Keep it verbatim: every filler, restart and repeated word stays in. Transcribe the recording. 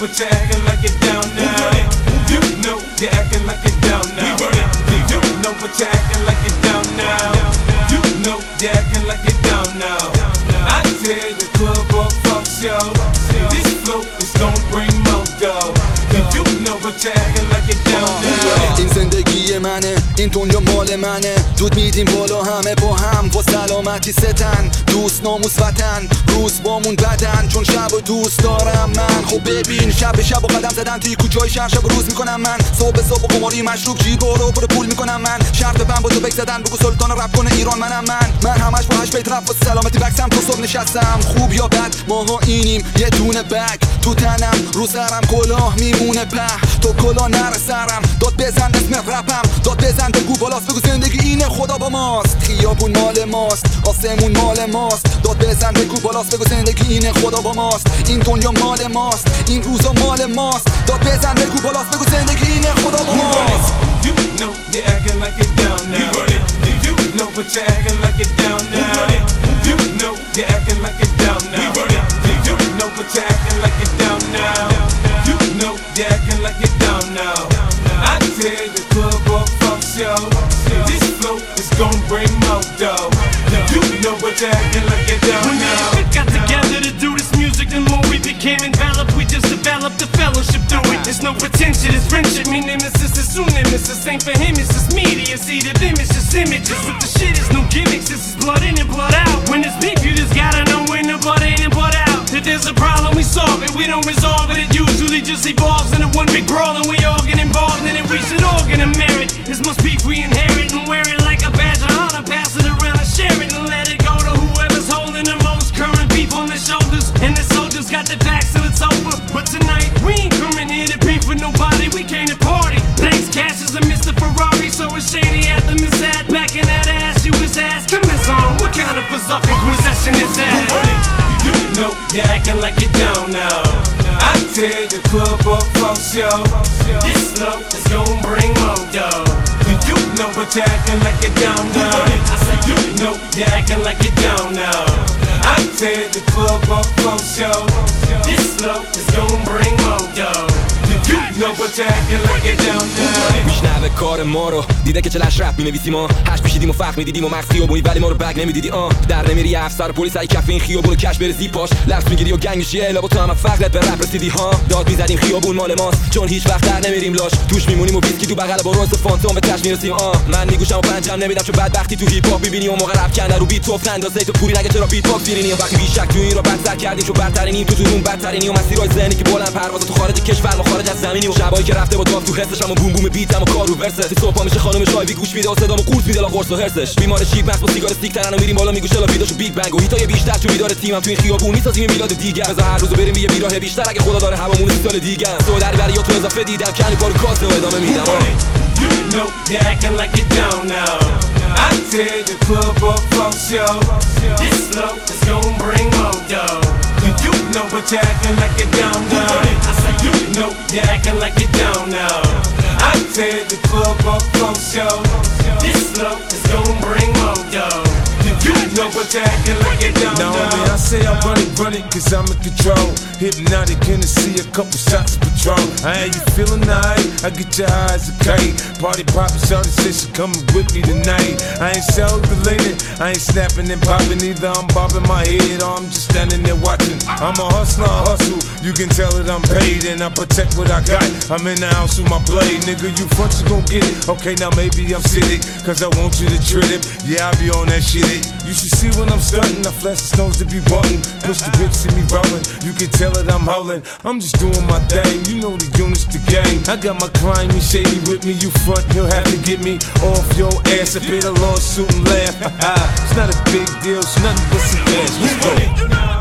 but you're acting like you're down now. You know you're acting like you're down now. You know but you're acting like you're down now. You know you're acting like you're down now. I tell the club up, folks, yo, this flow is gon' bring more dough. You know but you're acting like you're down now. این زندگی منه، این دنیا مال منه. دود میدیم بالا همه با هم و سلامتی ستن. دوست ناموس وطن، روز بامون بدن چون شب و دوست دارم من. خب ببین شب به شب و قدم زدن توی کوچه‌های شهر شب و روز میکنم من. صبح صبح و قماری مشروب جیب رو پر پول میکنم من. شرط بند با تو بک زدن بگو سلطان رپ کنه ایران منم من. من همش با هشت بیت رپ و سلامتی بکسم تو صبح نشستم. خوب یا بد ماها اینیم یه دونه بگ تو تنم رو سرم کلاه میمونه په. تو کلاه نره سرم داد بزن اسم رپم داد بزن بگو بالاست بگو زندگی اینه خدا با ماست. خیابون مال ماست آسمون مال ماست. داد بزن بگو بالاست بگو زندگی اینه خدا با ماست. این دنیا مال ماست این روزا مال ماست. داد بزن بگو بالاست بگو زندگی اینه خدا با ماست. You know you're acting like you're down now. You know but you're acting like you're down now. You know you're acting like you're down now. You know but you're acting like you're down now. You know you're acting like you're down now. I tell the club up, folks, yo, this flow is gon' bring more dough. You know but you're acting like you're down now. We got together to do this music, the more we became enveloped, we just developed the fellowship through it. There's no pretension, it's friendship, me nemesis is soon nemesis. Same for him, it's just media, see the them, it's just images. With the shit, it's no gimmicks, this is blood in and blood out. When it's beef, you just gotta know when the blood in and blood out. If there's a problem, we solve it, we don't resolve it, it usually just evolves into one big brawl. And we all get involved in it, we should all get a merit. This must beef we inherit and wear it like a badge of honor. Pass it around and share it and let it go to whoever's holding the most current beef on their shoulders. And the soldiers got their backs till it's over. But tonight, we ain't coming here to beef with nobody, we came to party. Thanks Cash is a Mister Ferrari, so it's shady at the Miss Ad. Back in that ass, you was asking Miss on, what kind of berserker possession is that? You know you're acting like you're down now. I tell the club up, folks, yo, this flow is gon' bring more dough. You know but you're acting like you're down now. I said you know you're acting like you're down now. I tell the club up, folks, yo, this flow is gon' bring more dough. You know but you're acting like you're down now. میشنوه کار ما رو دیده که چلش رپ مینویسیم ما هش پیشیدیم و فخر میدیدیم و مغز خیابونی ولی ما رو بگ نمیدیدی آه در نمیری افسر پلیس ای کف این خیابون کش برسی پاش لفظ میگیری و گنگشی الا با تو هم فقرت به رپ رسیدی ها داد میزدیم خیابون مال ماست چون هیچ وقت در نمیریم لاش توش میمونیم و ویسکی تو بغل با روز فانتوم به تاش میرسیم آه من میگوشم و پنجم نمیدم چون بدبختی تو هیپ هاپ میبینی و موقع رپ کنده رو بیت توف اندازه تو پوری نگه چرا بیت باکس میرینی وقتی بی شک تو این رو بدتر کردیم چون برترینیم تو درون بدترینی و مسیرهای ذهنی که بلند پرواز تو خارج کشور ما خارج از زمینی و شبایی که رفته با داف تو حسش اما بوم بوم بیتم و کارو ورسه صبح میشه خانم شایوی گوش میده و صدامو قورت میده لا قرص و هرسش بیمار شیک مست با سیگار استیک ترن و میریم بالا میگوشه لا ویداشو بیگ بنگ و هیتای بیشتر تو میداره تیمم تو این خیابون میسازیم میلاد دیگه بذار هر روزو بریم یه بیراه بیشتر اگه خدا داره هوامون سی سال دیگه تو در بری تو اضافه دیدم کنی کارو کاسه و ادامه میدم You know you're acting like you're down now. I tell the club up, folks, yo, this flow is gon' bring more dough. You know but you're acting like you're down now. I said you know you're acting like you're down now. I tell the club up, folks, yo, this flow is gon' bring more dough. You know but you're acting like you're down now. Now when I say I run it, run it, cause I'm in control. Hypnotic, Hennessy, a couple shots of Patron. I how you feeling night? I get your high as a kite. Party poppin', shawty said she coming with me tonight. I ain't self-deleted, I ain't snapping and popping either. I'm bobbing my head or I'm just standing there watching. I'm a hustler, I hustle. You can tell that I'm paid and I protect what I got. I'm in the house with my blade, nigga. You front, you gon' get it. Okay, now maybe I'm sitting, cause I want you to trip it. Yeah, I be on that shit. It. You should see when I'm stunting. I flash the stones to be wanting. Push the bitch, see me rolling. You can tell that I'm holding. I'm just doing my thing. You know the units, the game. I got my client, me shady with me. You front, he'll have to get me off your ass. If it a lawsuit and laugh. It's not a big deal, it's nothing but some cash. Let's go.